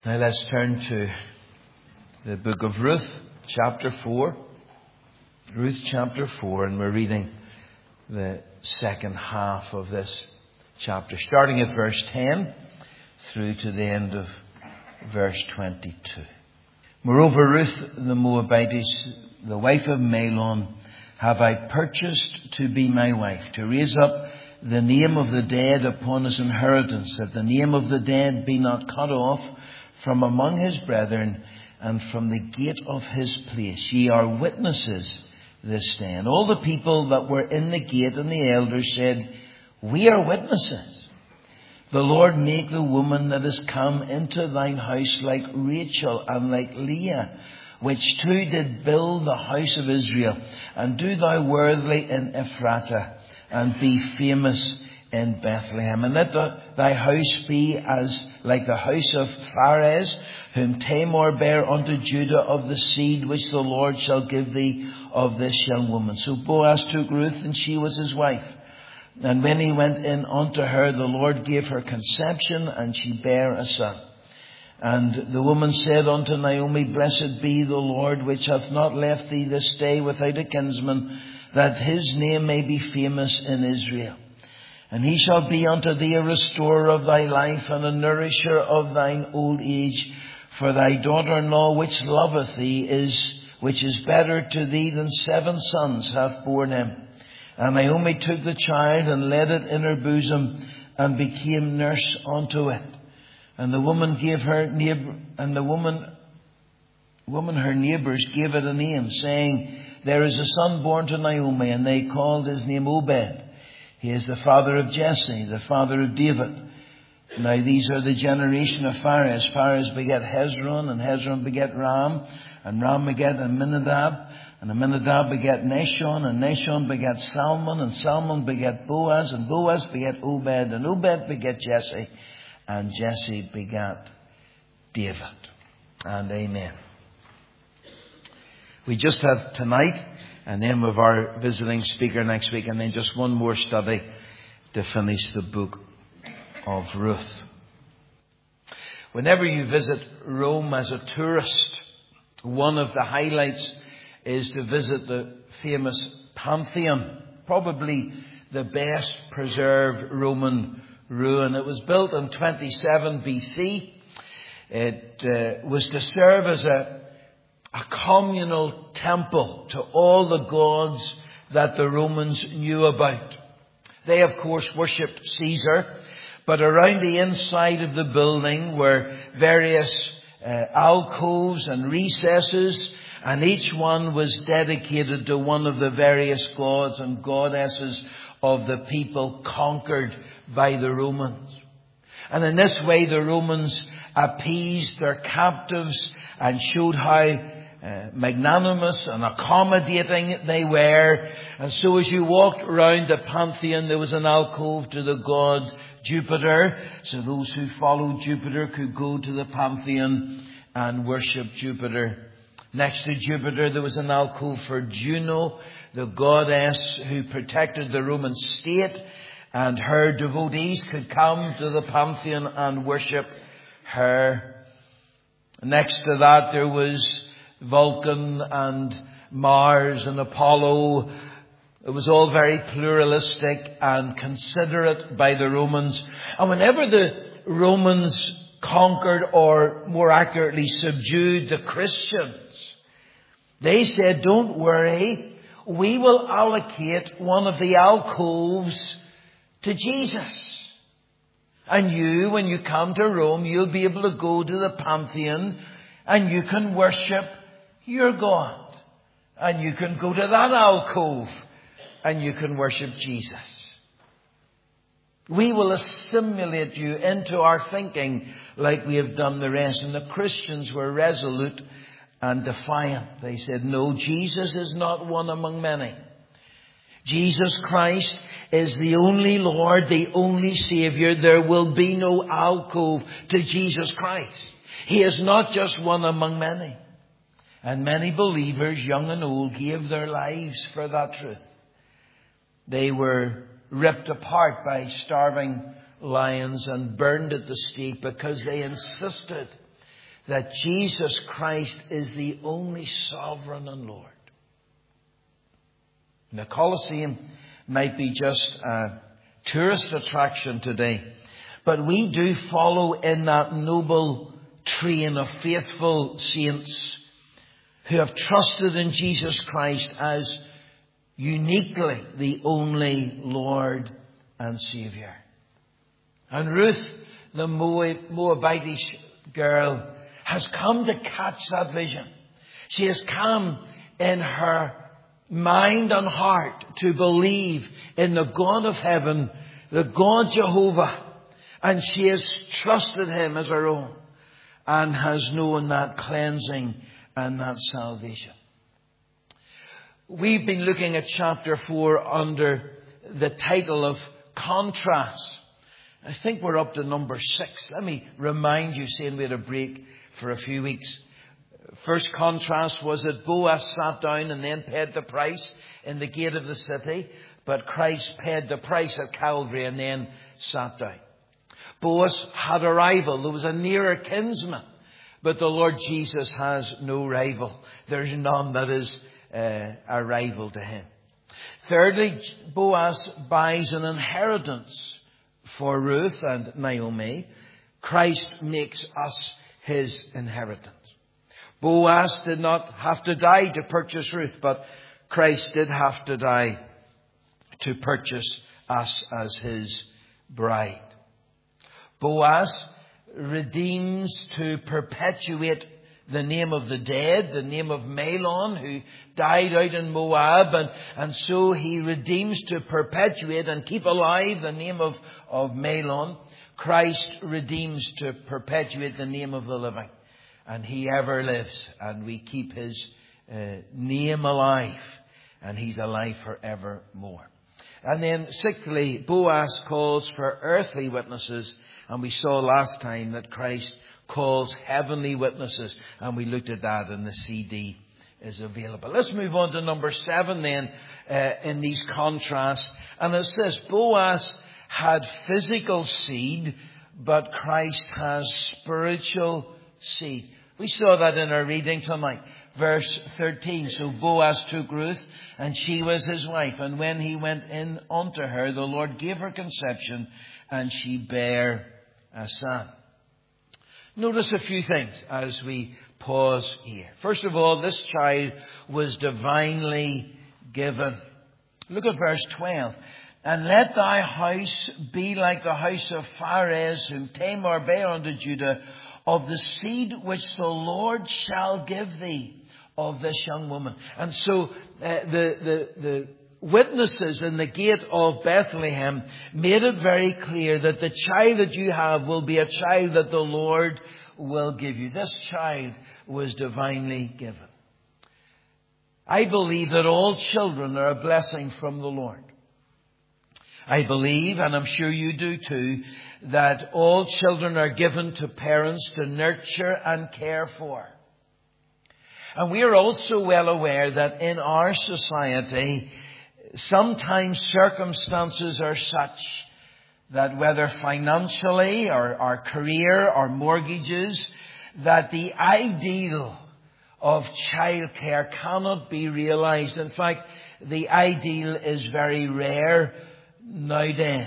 Now let's turn to the book of Ruth, chapter 4. Ruth chapter 4, and we're reading the second half of this chapter, starting at verse 10 through to the end of verse 22. Moreover, Ruth the Moabitess, the wife of Mahlon, have I purchased to be my wife, to raise up the name of the dead upon his inheritance, that the name of the dead be not cut off from among his brethren, and from the gate of his place. Ye are witnesses this day. And all the people that were in the gate and the elders said, We are witnesses. The Lord make the woman that is come into thine house like Rachel and like Leah, which two did build the house of Israel. And do thou worthily in Ephratah, and be famous in Bethlehem. And let thy house be as like the house of Pharez, whom Tamar bare unto Judah, of the seed which the Lord shall give thee of this young woman. So Boaz took Ruth, and she was his wife. And when he went in unto her, the Lord gave her conception, and she bare a son. And the woman said unto Naomi, Blessed be the Lord, which hath not left thee this day without a kinsman, that his name may be famous in Israel. And he shall be unto thee a restorer of thy life, and a nourisher of thine old age. For thy daughter-in-law, which loveth thee, which is better to thee than 7 sons, hath borne him. And Naomi took the child, and laid it in her bosom, and became nurse unto it. And the woman her neighbours gave it a name, saying, There is a son born to Naomi, and they called his name Obed. He is the father of Jesse, the father of David. Now these are the generation of Pharez. Pharez begat Hezron, and Hezron begat Ram, and Ram begat Amminadab, and Amminadab begat Nahshon, and Nahshon begat Salmon, and Salmon begat Boaz, and Boaz begat Obed, and Obed begat Jesse, and Jesse begat David. And amen. We just have tonight a name of our visiting speaker next week, and then just one more study to finish the book of Ruth. Whenever you visit Rome as a tourist, one of the highlights is to visit the famous Pantheon, probably the best preserved Roman ruin. It was built in 27 BC. It was to serve as a communal temple to all the gods that the Romans knew about. They, of course, worshipped Caesar, but around the inside of the building were various alcoves and recesses, and each one was dedicated to one of the various gods and goddesses of the people conquered by the Romans. And in this way, the Romans appeased their captives and showed how magnanimous and accommodating they were. And so as you walked around the Pantheon, there was an alcove to the god Jupiter. So those who followed Jupiter could go to the Pantheon and worship Jupiter. Next to Jupiter, there was an alcove for Juno, the goddess who protected the Roman state, and her devotees could come to the Pantheon and worship her. Next to that, there was Vulcan and Mars and Apollo. It was all very pluralistic and considerate by the Romans. And whenever the Romans conquered, or more accurately subdued, the Christians, they said, Don't worry, we will allocate one of the alcoves to Jesus. And you, when you come to Rome, you'll be able to go to the Pantheon and you can worship your God. And you can go to that alcove and you can worship Jesus. We will assimilate you into our thinking like we have done the rest. And the Christians were resolute and defiant. They said, No, Jesus is not one among many. Jesus Christ is the only Lord, the only Savior. There will be no alcove to Jesus Christ. He is not just one among many. And many believers, young and old, gave their lives for that truth. They were ripped apart by starving lions and burned at the stake because they insisted that Jesus Christ is the only sovereign and Lord. The Colosseum might be just a tourist attraction today, but we do follow in that noble train of faithful saints who have trusted in Jesus Christ as uniquely the only Lord and Saviour. And Ruth, the Moabitish girl, has come to catch that vision. She has come in her mind and heart to believe in the God of heaven, the God Jehovah, and she has trusted Him as her own and has known that cleansing and that salvation. We've been looking at chapter 4 under the title of Contrast. I think we're up to number 6. Let me remind you, saying we had a break for a few weeks. First contrast was that Boaz sat down and then paid the price in the gate of the city, but Christ paid the price at Calvary and then sat down. Boaz had a rival. There was a nearer kinsman, but the Lord Jesus has no rival. There's none that is a rival to Him. Thirdly, Boaz buys an inheritance for Ruth and Naomi. Christ makes us His inheritance. Boaz did not have to die to purchase Ruth, but Christ did have to die to purchase us as His bride. Boaz redeems to perpetuate the name of the dead, the name of Mahlon, who died out in Moab, and so he redeems to perpetuate and keep alive the name of Mahlon. Christ redeems to perpetuate the name of the living, and He ever lives, and we keep His name alive, and He's alive forevermore. And then sixthly, Boaz calls for earthly witnesses, and we saw last time that Christ calls heavenly witnesses, and we looked at that, and the CD is available. Let's move on to number 7 then in these contrasts. And it says Boaz had physical seed, but Christ has spiritual seed. We saw that in our reading tonight. Verse 13. So Boaz took Ruth, and she was his wife. And when he went in unto her, the Lord gave her conception, and she bare a son. Notice a few things as we pause here. First of all, this child was divinely given. Look at verse 12. And let thy house be like the house of Pharez, whom Tamar bare unto Judah, of the seed which the Lord shall give thee of this young woman. And so the witnesses in the gate of Bethlehem made it very clear that the child that you have will be a child that the Lord will give you. This child was divinely given. I believe that all children are a blessing from the Lord. I believe, and I'm sure you do too, that all children are given to parents to nurture and care for. And we are also well aware that in our society, sometimes circumstances are such that whether financially or our career or mortgages, that the ideal of childcare cannot be realized. In fact, the ideal is very rare nowadays.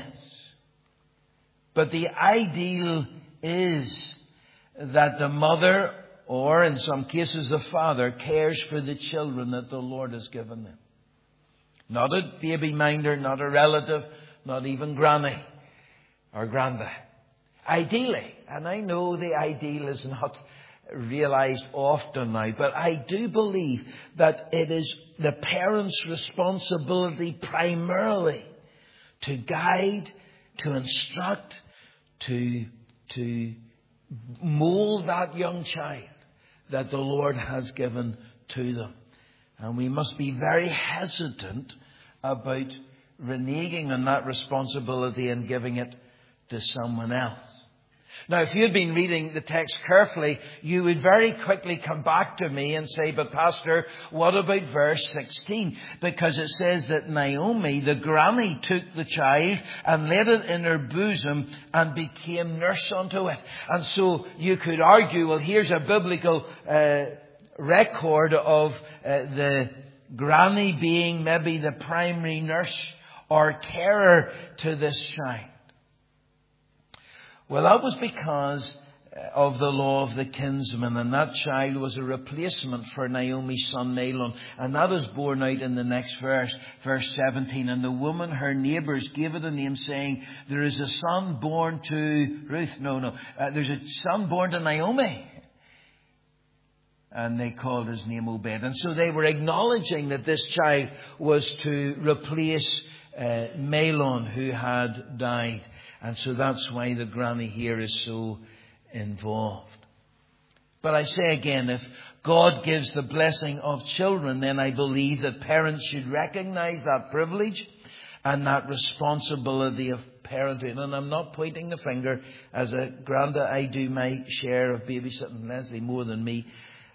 But the ideal is that the mother, or in some cases the father, cares for the children that the Lord has given them. Not a baby minder, not a relative, not even granny or granda. Ideally, and I know the ideal is not realized often now, but I do believe that it is the parent's responsibility primarily to guide, to instruct, to mold that young child that the Lord has given to them. And we must be very hesitant about reneging on that responsibility and giving it to someone else. Now, if you'd been reading the text carefully, you would very quickly come back to me and say, but Pastor, what about verse 16? Because it says that Naomi, the granny, took the child and laid it in her bosom and became nurse unto it. And so you could argue, well, here's a biblical record of the granny being maybe the primary nurse or carer to this child. Well, that was because of the law of the kinsman, and that child was a replacement for Naomi's son Mahlon, and that is borne out in the next verse, verse 17. And the woman, her neighbours, gave it a name, saying, there is a son born to Ruth. There's a son born to Naomi. And they called his name Obed. And so they were acknowledging that this child was to replace Mahlon, who had died. And so that's why the granny here is so involved. But I say again, if God gives the blessing of children, then I believe that parents should recognize that privilege and that responsibility of parenting. And I'm not pointing the finger. As a granda, I do my share of babysitting, Leslie, more than me.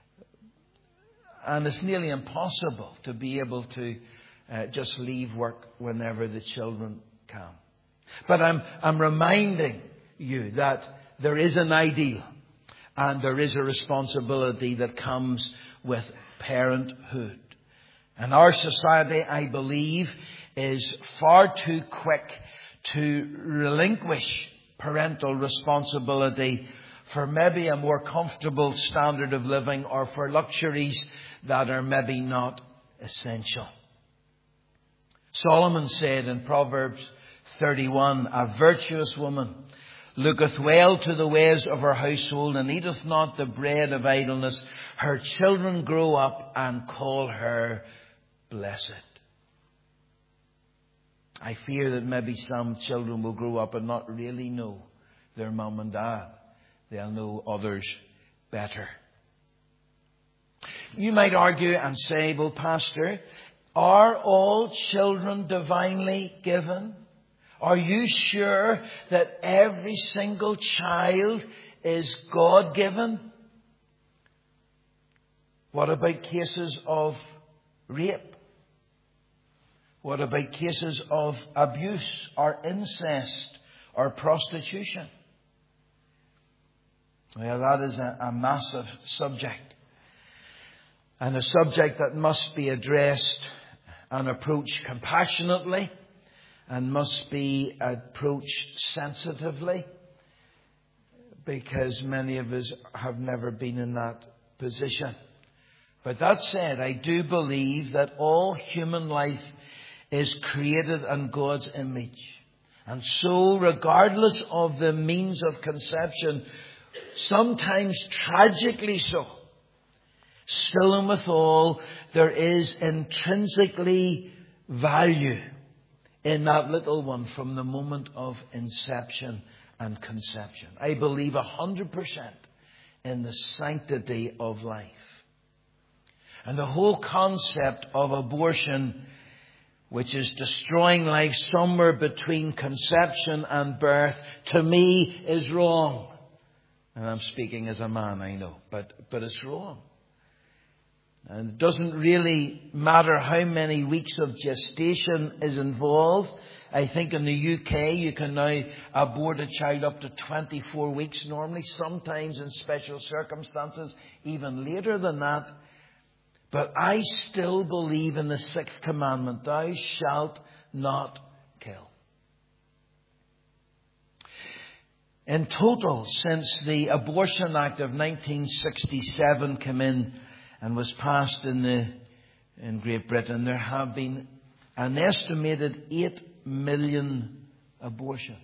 And it's nearly impossible to be able to just leave work whenever the children come. But I'm reminding you that there is an ideal and there is a responsibility that comes with parenthood. And our society, I believe, is far too quick to relinquish parental responsibility for maybe a more comfortable standard of living or for luxuries that are maybe not essential. Solomon said in Proverbs 31, a virtuous woman looketh well to the ways of her household and eateth not the bread of idleness. Her children grow up and call her blessed. I fear that maybe some children will grow up and not really know their mum and dad. They'll know others better. You might argue and say, well, Pastor, are all children divinely given? Are you sure that every single child is God-given? What about cases of rape? What about cases of abuse or incest or prostitution? Well, that is a massive subject. And a subject that must be addressed and approached compassionately and must be approached sensitively, because many of us have never been in that position. But that said, I do believe that all human life is created in God's image. And so, regardless of the means of conception, sometimes tragically so, still and withal, there is intrinsically value in that little one from the moment of inception and conception. I believe 100% in the sanctity of life. And the whole concept of abortion, which is destroying life somewhere between conception and birth, to me is wrong. And I'm speaking as a man, I know, but it's wrong. And it doesn't really matter how many weeks of gestation is involved. I think in the UK you can now abort a child up to 24 weeks normally, sometimes in special circumstances even later than that. But I still believe in the sixth commandment, thou shalt not kill. In total, since the Abortion Act of 1967 came in and was passed in Great Britain, there have been an estimated 8 million abortions.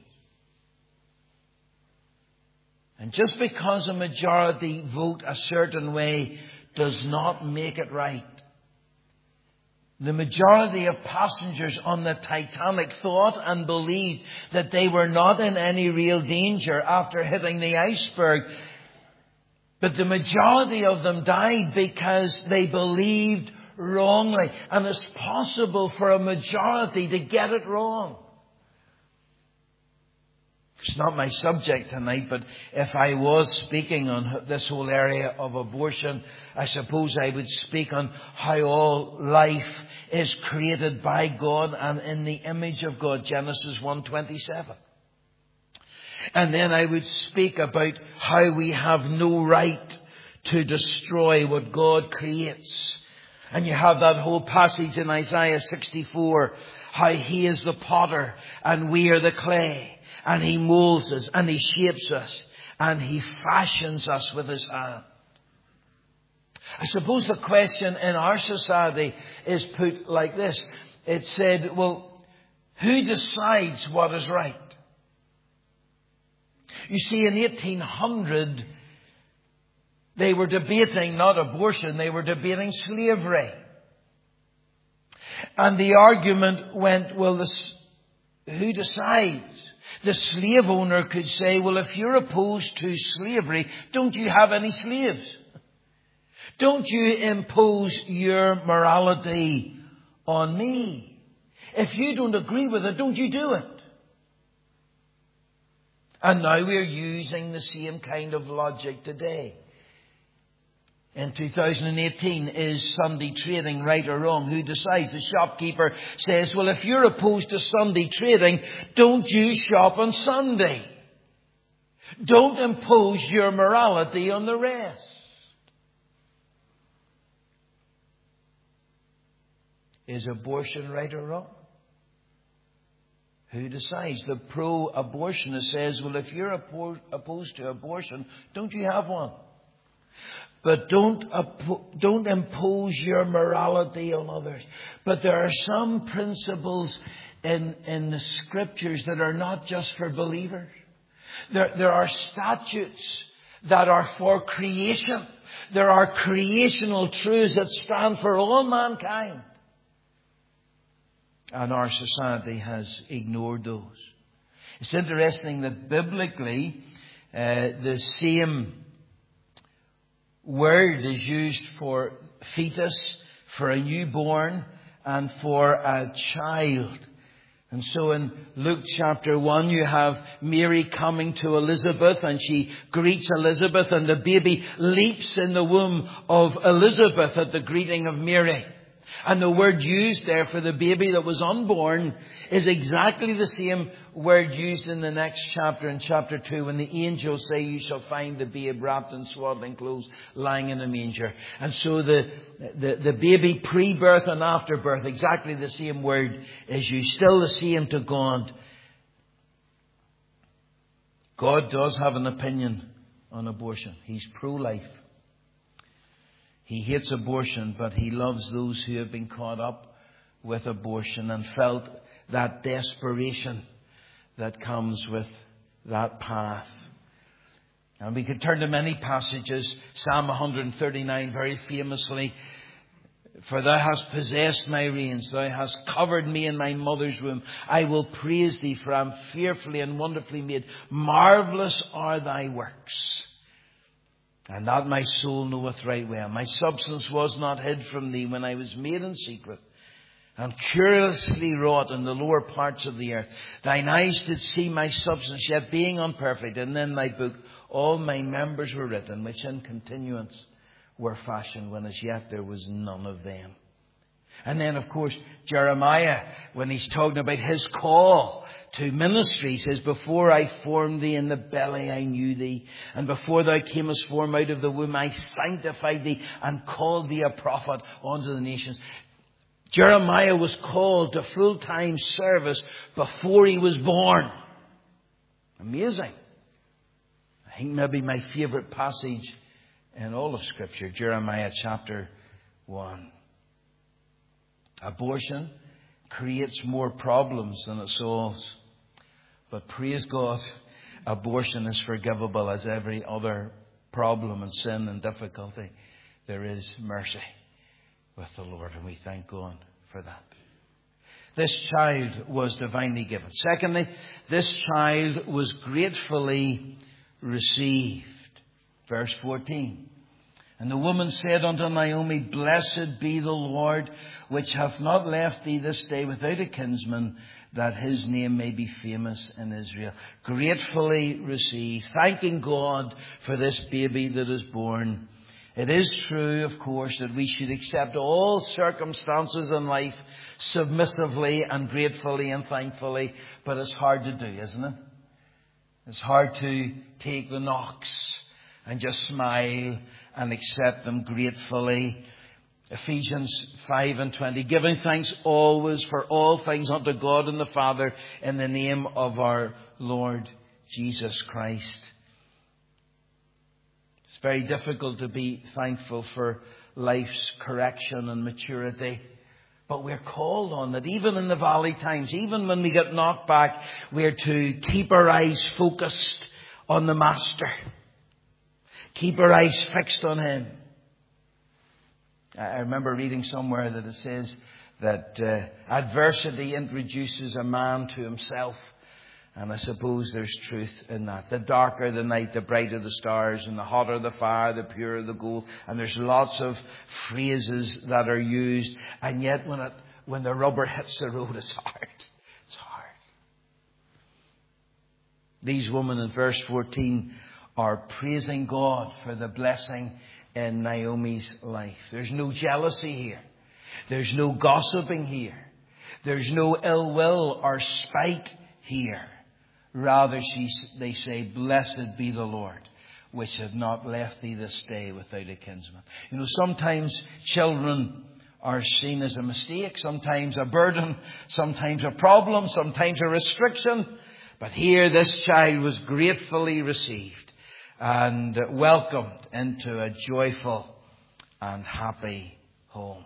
And just because a majority vote a certain way does not make it right. The majority of passengers on the Titanic thought and believed that they were not in any real danger after hitting the iceberg. But the majority of them died because they believed wrongly. And it's possible for a majority to get it wrong. It's not my subject tonight, but if I was speaking on this whole area of abortion, I suppose I would speak on how all life is created by God and in the image of God, Genesis 1:27. And then I would speak about how we have no right to destroy what God creates. And you have that whole passage in Isaiah 64, how He is the potter and we are the clay. And He molds us and He shapes us and He fashions us with His hand. I suppose the question in our society is put like this. It said, well, who decides what is right? You see, in 1800, they were debating not abortion, they were debating slavery. And the argument went, well, who decides? The slave owner could say, well, if you're opposed to slavery, don't you have any slaves? Don't you impose your morality on me? If you don't agree with it, don't you do it? And now we're using the same kind of logic today. In 2018, is Sunday trading right or wrong? Who decides? The shopkeeper says, well, if you're opposed to Sunday trading, don't you shop on Sunday. Don't impose your morality on the rest. Is abortion right or wrong? Who decides? The pro-abortionist says, well, if you're opposed to abortion, don't you have one? But don't impose your morality on others. But there are some principles in the Scriptures that are not just for believers. There are statutes that are for creation. There are creational truths that stand for all mankind. And our society has ignored those. It's interesting that biblically, the same word is used for fetus, for a newborn, and for a child. And so in Luke chapter 1, you have Mary coming to Elizabeth, and she greets Elizabeth, and the baby leaps in the womb of Elizabeth at the greeting of Mary. And the word used there for the baby that was unborn is exactly the same word used in the next chapter, in chapter 2, when the angels say, you shall find the babe wrapped in swaddling clothes, lying in a manger. And so the baby pre-birth and after birth, exactly the same word is used, still the same to God. God does have an opinion on abortion. He's pro-life. He hates abortion, but He loves those who have been caught up with abortion and felt that desperation that comes with that path. And we could turn to many passages. Psalm 139 very famously. For Thou hast possessed my reins. Thou hast covered me in my mother's womb. I will praise Thee, for I am fearfully and wonderfully made. Marvellous are Thy works. And that my soul knoweth right well. My substance was not hid from Thee when I was made in secret, and curiously wrought in the lower parts of the earth. Thine eyes did see my substance, yet being unperfect. And in Thy book all my members were written, which in continuance were fashioned, when as yet there was none of them. And then, of course, Jeremiah, when he's talking about his call to ministry, says, before I formed thee in the belly, I knew thee. And before thou camest forth out of the womb, I sanctified thee and called thee a prophet unto the nations. Jeremiah was called to full-time service before he was born. Amazing. I think maybe my favourite passage in all of Scripture, Jeremiah chapter 1. Abortion creates more problems than it solves. But praise God, abortion is forgivable as every other problem and sin and difficulty. There is mercy with the Lord, and we thank God for that. This child was divinely given. Secondly, this child was gratefully received. Verse 14. And the woman said unto Naomi, Blessed be the Lord, which hath not left thee this day without a kinsman, that his name may be famous in Israel. Gratefully receive, thanking God for this baby that is born. It is true, of course, that we should accept all circumstances in life submissively and gratefully and thankfully, but it's hard to do, isn't it? It's hard to take the knocks and just smile and accept them gratefully. Ephesians 5:20, giving thanks always for all things unto God and the Father in the name of our Lord Jesus Christ. It's very difficult to be thankful for life's correction and maturity. But we're called on that even in the valley times, even when we get knocked back, we're to keep our eyes focused on the Master. Keep our eyes fixed on Him. I remember reading somewhere that it says that adversity introduces a man to himself. And I suppose there's truth in that. The darker the night, the brighter the stars, and the hotter the fire, the purer the gold. And there's lots of phrases that are used. And yet when the rubber hits the road, it's hard. It's hard. These women in verse 14 are praising God for the blessing in Naomi's life. There's no jealousy here. There's no gossiping here. There's no ill will or spite here. Rather, they say, Blessed be the Lord, which hath not left thee this day without a kinsman. You know, sometimes children are seen as a mistake, sometimes a burden, sometimes a problem, sometimes a restriction. But here this child was gratefully received and welcomed into a joyful and happy home.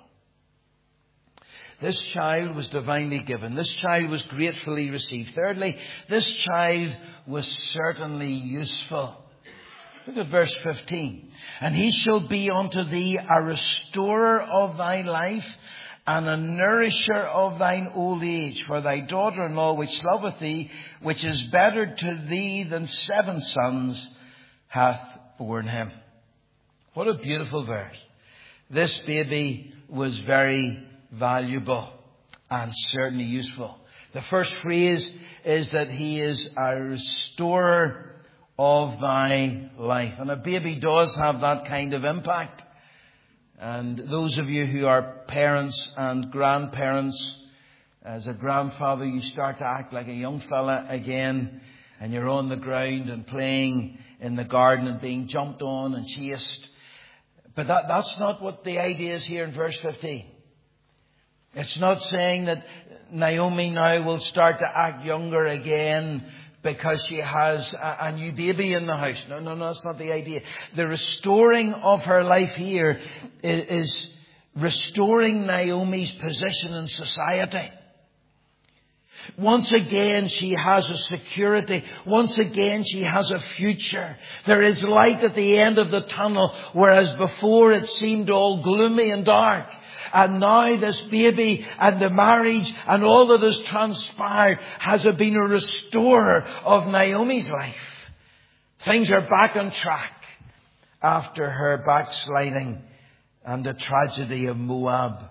This child was divinely given. This child was gratefully received. Thirdly, this child was certainly useful. Look at verse 15. And he shall be unto thee a restorer of thy life and a nourisher of thine old age. For thy daughter-in-law which loveth thee, which is better to thee than 7 sons, hath borne him. What a beautiful verse. This baby was very valuable and certainly useful. The first phrase is that he is a restorer of thy life. And a baby does have that kind of impact. And those of you who are parents and grandparents, as a grandfather, you start to act like a young fella again, and you're on the ground and playing in the garden and being jumped on and chased. But that's not what the idea is here in verse 15. It's not saying that Naomi now will start to act younger again because she has a new baby in the house. No, that's not the idea. The restoring of her life here is restoring Naomi's position in society. Once again, she has a security. Once again, she has a future. There is light at the end of the tunnel, whereas before it seemed all gloomy and dark. And now this baby and the marriage and all that has transpired has been a restorer of Naomi's life. Things are back on track after her backsliding and the tragedy of Moab.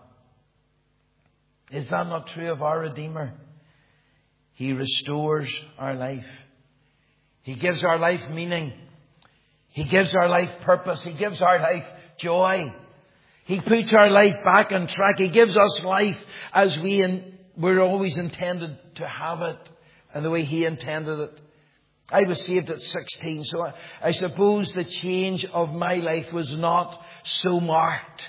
Is that not true of our Redeemer? He restores our life. He gives our life meaning. He gives our life purpose. He gives our life joy. He puts our life back on track. He gives us life as we're always intended to have it and the way He intended it. I was saved at 16, so I suppose the change of my life was not so marked.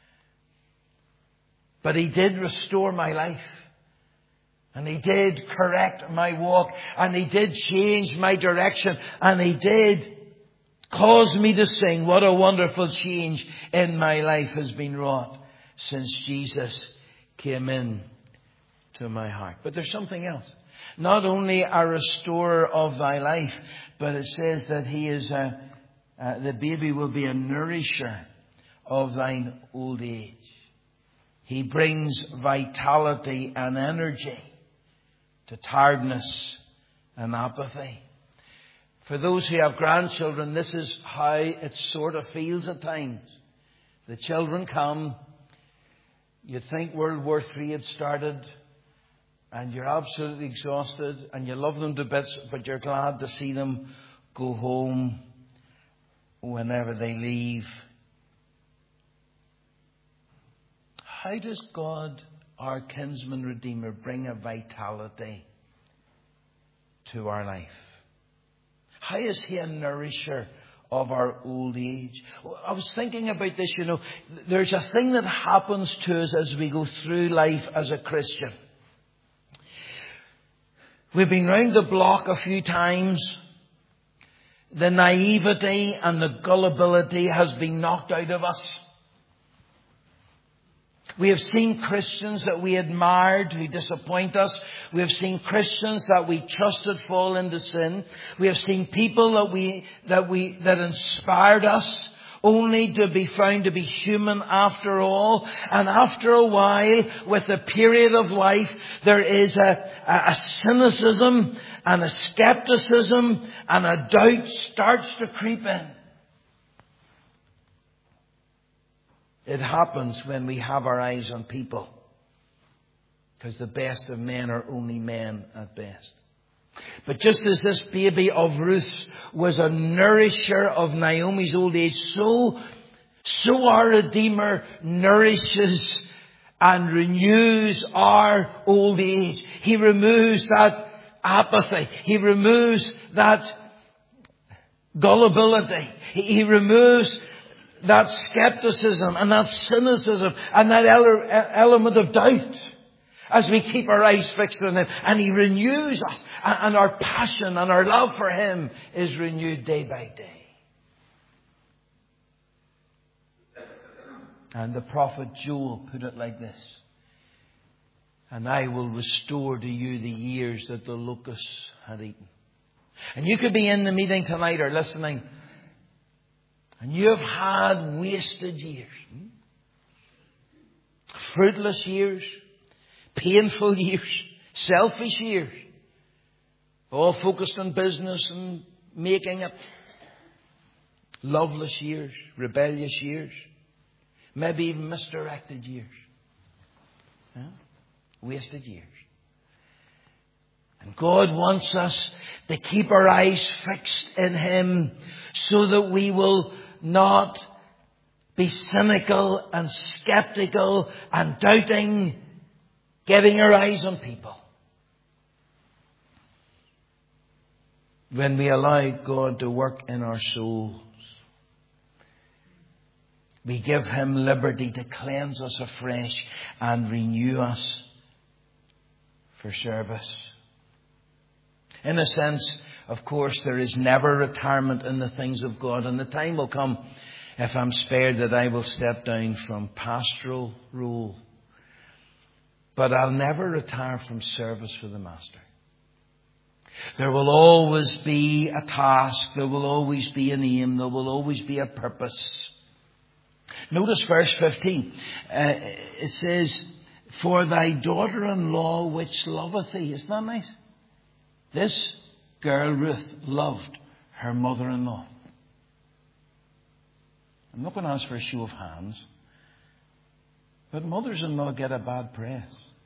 But He did restore my life. And He did correct my walk. And He did change my direction. And He did cause me to sing. What a wonderful change in my life has been wrought since Jesus came in to my heart. But there's something else. Not only a restorer of thy life, but it says that He is the baby will be a nourisher of thine old age. He brings vitality and energy to tiredness and apathy. For those who have grandchildren, this is how it sort of feels at times. The children come. You think World War III had started, and you're absolutely exhausted, and you love them to bits, but you're glad to see them go home whenever they leave. How does God, our kinsman redeemer, bring a vitality to our life? How is He a nourisher of our old age? I was thinking about this, there's a thing that happens to us as we go through life as a Christian. We've been round the block a few times. The naivety and the gullibility has been knocked out of us. We have seen Christians that we admired who disappoint us. We have seen Christians that we trusted fall into sin. We have seen people that inspired us only to be found to be human after all. And after a while, with the period of life, there is a cynicism and a skepticism and a doubt starts to creep in. It happens when we have our eyes on people. Because the best of men are only men at best. But just as this baby of Ruth was a nourisher of Naomi's old age, so our Redeemer nourishes and renews our old age. He removes that apathy. He removes that gullibility. He removes that skepticism and that cynicism and that element of doubt as we keep our eyes fixed on Him. And He renews us, and our passion and our love for Him is renewed day by day. And the prophet Joel put it like this: and I will restore to you the years that the locusts had eaten. And you could be in the meeting tonight or listening, and you have had wasted years. Fruitless years. Painful years. Selfish years. All focused on business and making it. Loveless years. Rebellious years. Maybe even misdirected years. Wasted years. And God wants us to keep our eyes fixed in Him so that we will not be cynical and skeptical and doubting, getting our eyes on people. When we allow God to work in our souls, we give Him liberty to cleanse us afresh and renew us for service. In a sense, of course, there is never retirement in the things of God. And the time will come, if I'm spared, that I will step down from pastoral role. But I'll never retire from service for the Master. There will always be a task. There will always be an aim. There will always be a purpose. Notice verse 15. It says, for thy daughter-in-law which loveth thee. Isn't that nice? This girl, Ruth, loved her mother-in-law. I'm not going to ask for a show of hands, but mothers-in-law get a bad press.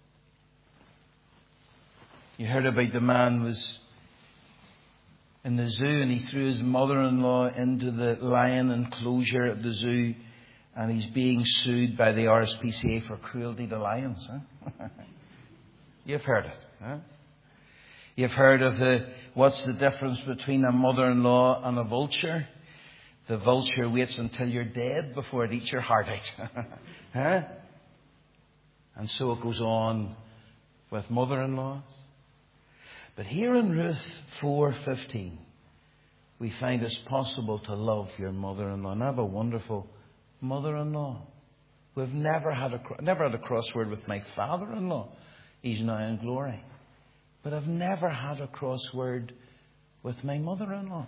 You heard about the man who was in the zoo and he threw his mother-in-law into the lion enclosure at the zoo, and he's being sued by the RSPCA for cruelty to lions. Huh? You've heard it. Huh? You've heard of what's the difference between a mother-in-law and a vulture? The vulture waits until you're dead before it eats your heart out. Huh? And so it goes on with mother-in-laws. But here in Ruth 4:15, we find it's possible to love your mother-in-law. And I have a wonderful mother-in-law. We've never had a crossword with my father-in-law. He's now in glory. But I've never had a crossword with my mother-in-law.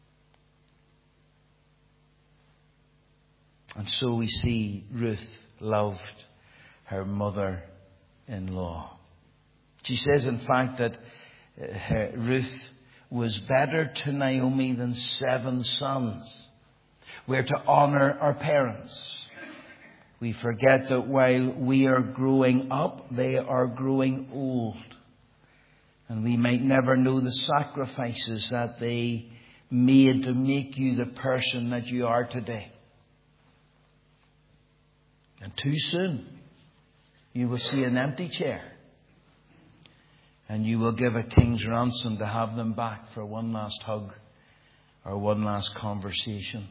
And so we see Ruth loved her mother-in-law. She says, in fact, that Ruth was better to Naomi than 7 sons. We're to honor our parents. We forget that while we are growing up, they are growing old. And we might never know the sacrifices that they made to make you the person that you are today. And too soon, you will see an empty chair. And you will give a king's ransom to have them back for one last hug or one last conversation.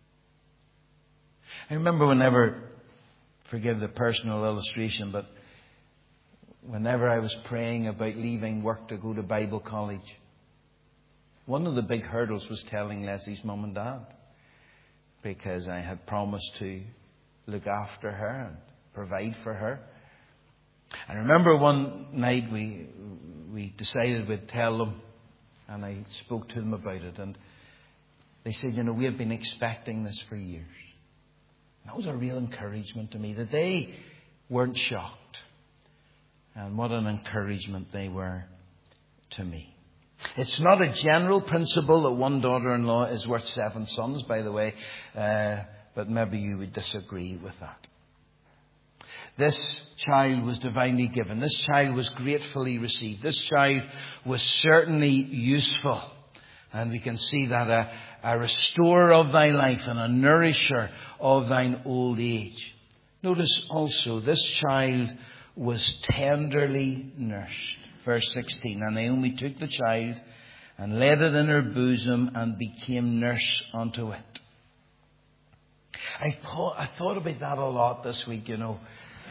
I remember whenever, forgive the personal illustration, but whenever I was praying about leaving work to go to Bible college, one of the big hurdles was telling Leslie's mum and dad, because I had promised to look after her and provide for her. I remember one night we decided we'd tell them, and I spoke to them about it, and they said, you know, we have been expecting this for years. That was a real encouragement to me, that they weren't shocked. And what an encouragement they were to me. It's not a general principle that one daughter-in-law is worth 7 sons, by the way, but maybe you would disagree with that. This child was divinely given. This child was gratefully received. This child was certainly useful. And we can see that a restorer of thy life and a nourisher of thine old age. Notice also, this child was tenderly nursed. Verse 16, and Naomi took the child and laid it in her bosom and became nurse unto it. I thought about that a lot this week, you know.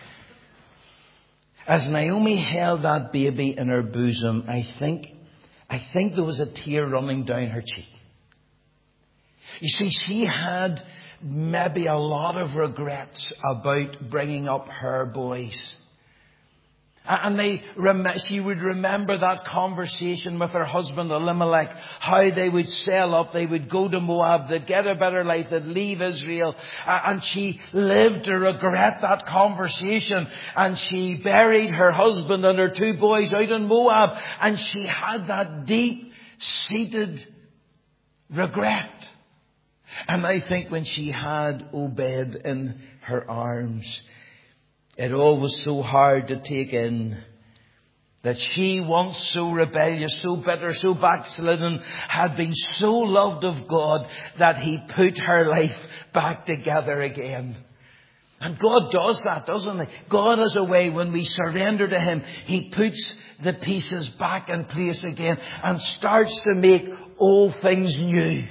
As Naomi held that baby in her bosom, I think there was a tear running down her cheek. You see, she had maybe a lot of regrets about bringing up her boys. And she would remember that conversation with her husband Elimelech, how they would sail up, they would go to Moab, they'd get a better life, they'd leave Israel. And she lived to regret that conversation. And she buried her husband and her 2 boys out in Moab. And she had that deep-seated regret. And I think when she had Obed in her arms, it all was so hard to take in that she, once so rebellious, so bitter, so backslidden, had been so loved of God that He put her life back together again. And God does that, doesn't He? God has a way when we surrender to Him, He puts the pieces back in place again and starts to make all things new.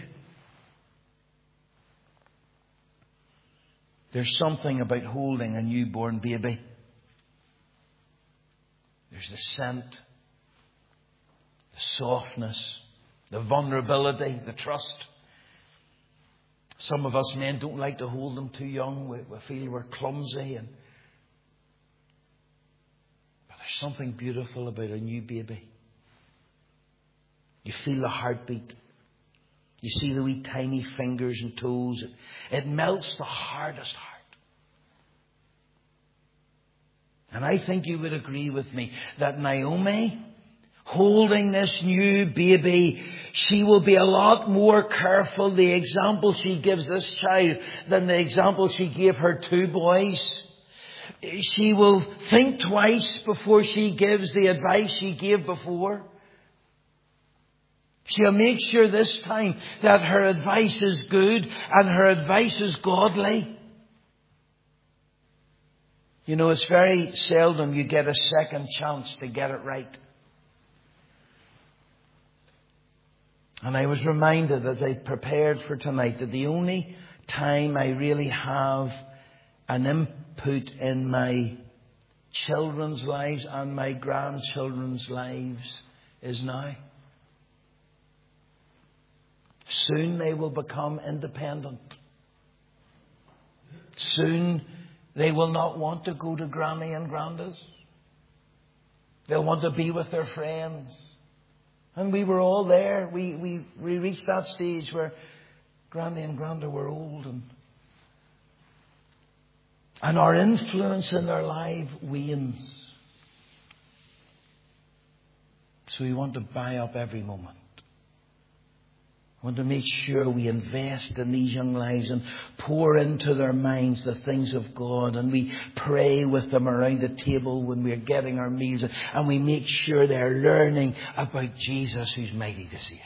There's something about holding a newborn baby. There's the scent, the softness, the vulnerability, the trust. Some of us men don't like to hold them too young. We feel we're clumsy. But there's something beautiful about a new baby. You feel the heartbeat. You see the wee tiny fingers and toes. It melts the hardest heart. And I think you would agree with me that Naomi, holding this new baby, she will be a lot more careful, the example she gives this child, than the example she gave her 2 boys. She will think twice before she gives the advice she gave before. She'll make sure this time that her advice is good and her advice is godly. You know, it's very seldom you get a second chance to get it right. And I was reminded as I prepared for tonight that the only time I really have an input in my children's lives and my grandchildren's lives is now. Soon they will become independent. Soon they will not want to go to Granny and Granda's. They'll want to be with their friends. And we were all there. We reached that stage where Granny and Granda were old. And our influence in their life wanes. So we want to buy up every moment. I want to make sure we invest in these young lives and pour into their minds the things of God, and we pray with them around the table when we're getting our meals, and we make sure they're learning about Jesus who's mighty to save.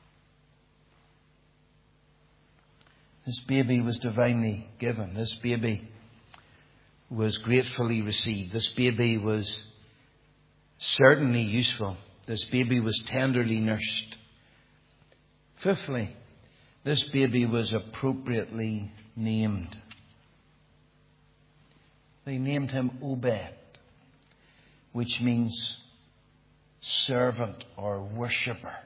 This baby was divinely given. This baby was gratefully received. This baby was certainly useful. This baby was tenderly nursed. Fifthly, this baby was appropriately named. They named him Obed, which means servant or worshipper.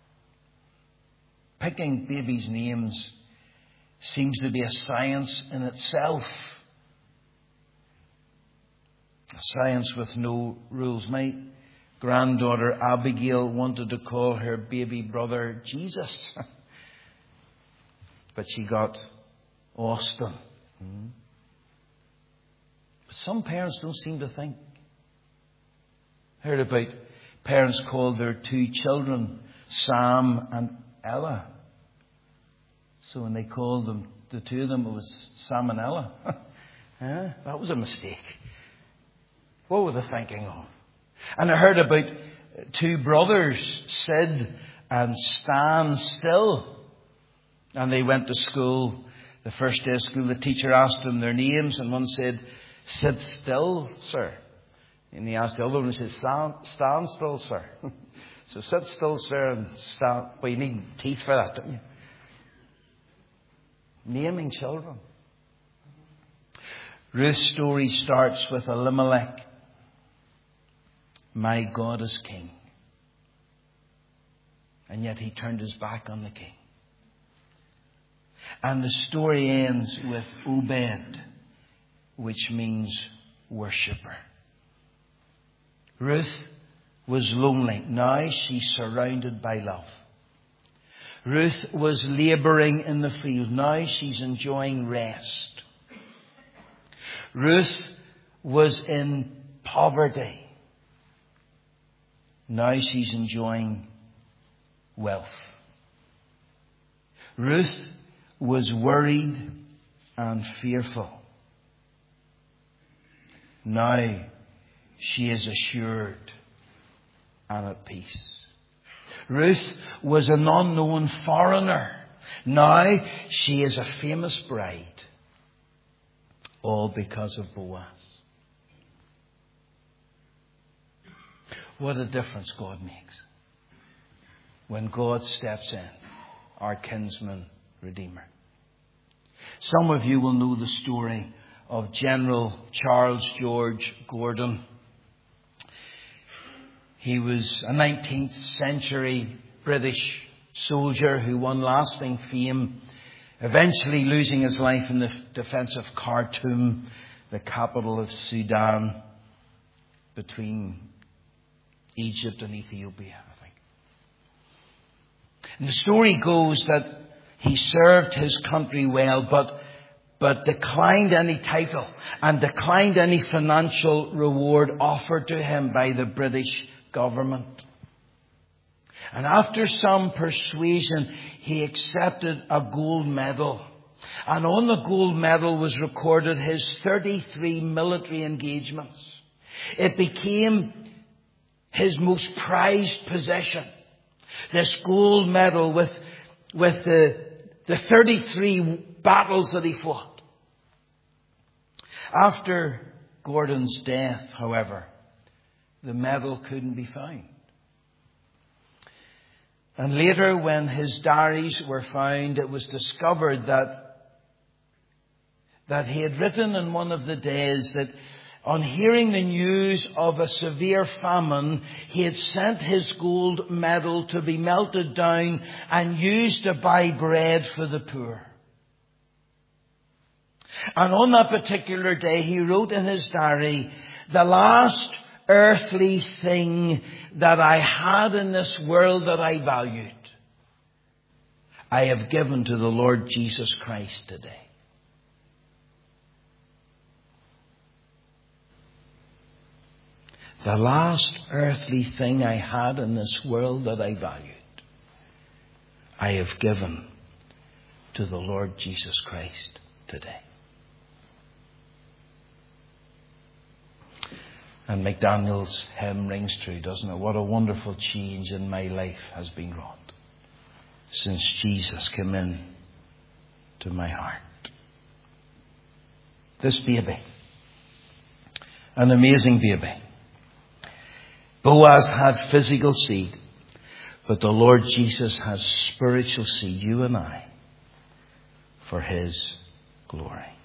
Picking babies' names seems to be a science in itself. A science with no rules. My granddaughter Abigail wanted to call her baby brother Jesus. But she got Austin. But some parents don't seem to think. I heard about parents called their two children Sam and Ella. So when they called them, the two of them, it was Sam and Ella. That was a mistake. What were they thinking of? And I heard about two brothers, Sid and Stan Still. And they went to school. The first day of school, the teacher asked them their names, and one said, "Sit still, sir." And he asked the other one, and he said, "Stand still, sir." So sit still, sir, and stand. Well, you need teeth for that, don't you? Naming children. Ruth's story starts with Elimelech. My God is king. And yet he turned his back on the king. And the story ends with Obed, which means worshipper. Ruth was lonely. Now she's surrounded by love. Ruth was labouring in the field. Now she's enjoying rest. Ruth was in poverty. Now she's enjoying wealth. Ruth was worried and fearful. Now she is assured and at peace. Ruth was an unknown foreigner. Now she is a famous bride. All because of Boaz. What a difference God makes when God steps in, our kinsman redeemer. Some of you will know the story of General Charles George Gordon. He was a 19th century British soldier who won lasting fame, eventually losing his life in the defence of Khartoum, the capital of Sudan, between Egypt and Ethiopia, I think. And the story goes that he served his country well, but declined any title and declined any financial reward offered to him by the British government. And after some persuasion, he accepted a gold medal. And on the gold medal was recorded his 33 military engagements. It became his most prized possession. This gold medal with the 33 battles that he fought. After Gordon's death, however, the medal couldn't be found. And later, when his diaries were found, it was discovered that he had written in one of the days that on hearing the news of a severe famine, he had sent his gold medal to be melted down and used to buy bread for the poor. And on that particular day, he wrote in his diary, "The last earthly thing that I had in this world that I valued, I have given to the Lord Jesus Christ today." The last earthly thing I had in this world that I valued, I have given to the Lord Jesus Christ today. And McDaniel's hymn rings true, doesn't it? What a wonderful change in my life has been wrought since Jesus came in to my heart. This baby, an amazing baby. Boaz had physical seed, but the Lord Jesus has spiritual seed, you and I, for his glory.